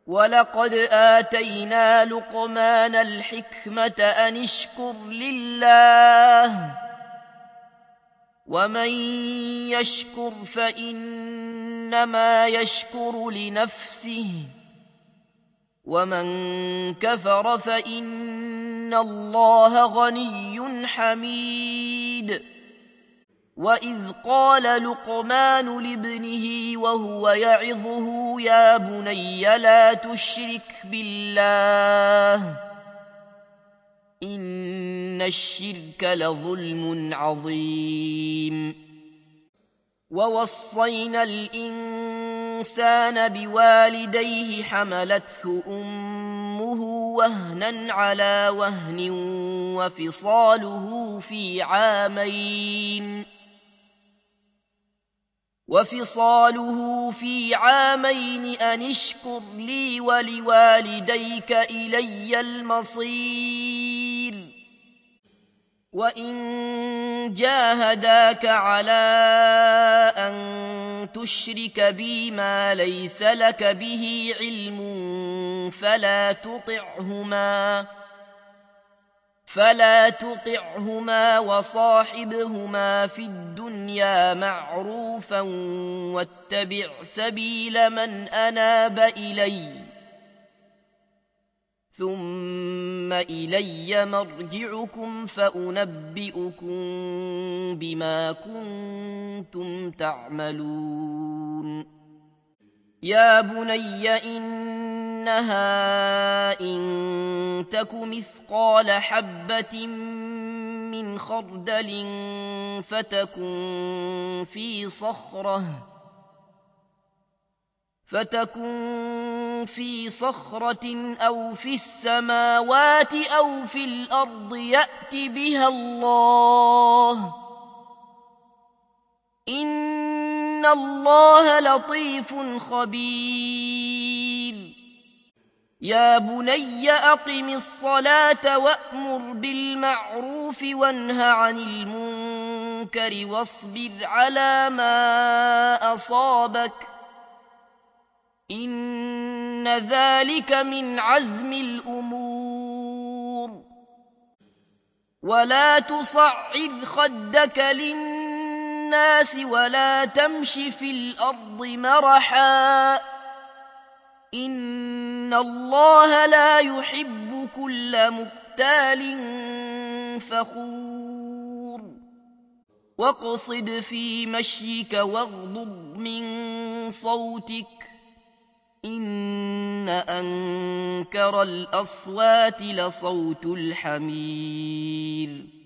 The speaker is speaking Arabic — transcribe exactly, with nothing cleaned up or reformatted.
ولقد آتينا لقمان الحكمة أن اشكر لله ومن يشكر فإنما يشكر لنفسه ومن كفر فإن الله غني حميد. وإذ قال لقمان لابنه وهو يعظه يا بني لا تشرك بالله إن الشرك لظلم عظيم. ووصينا الإنسان بوالديه حملته أمه وهنا على وهن وفصاله في عامين وفصاله في عامين أن اشكر لي ولوالديك إلي المصير. وإن جاهداك على أن تشرك بي ما ليس لك به علم فلا تطعهما فلا تطعهما وصاحبهما في الدنيا معروفا واتبع سبيل من أناب إلي ثم إلي مرجعكم فأنبئكم بما كنتم تعملون. يا بني إنها إن تك مثقال حبة من خردل فتكن في صخرة فتكن في صخرة أو في السماوات أو في الأرض يأت بها الله إن الله لطيف خبير. يا بني أقم الصلاة وأمر بالمعروف وانه عن المنكر واصبر على ما أصابك إن ذلك من عزم الأمور. ولا تصعر خدك للناس ولا تمش في الأرض مرحا إن الله لا يحب كل مختال فخور. واقصد في مشيك واغضض من صوتك إن أنكر الأصوات لصوت الحمير.